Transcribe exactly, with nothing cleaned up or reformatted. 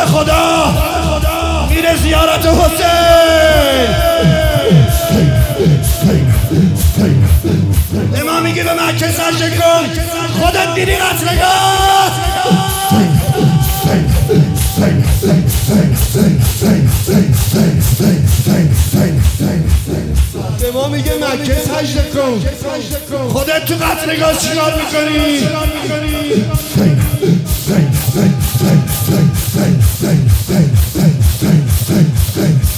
خدا میره زیارت حسین. امام میگه به مکه سجده کن، خودت دیدی قتلگاه. امام میگه مکه سجده کن، خودت تو قتلگاه چیکار میکنی؟ Bang, bang, bang, bang, bang, bang, bang, bang, bang, bang, bang.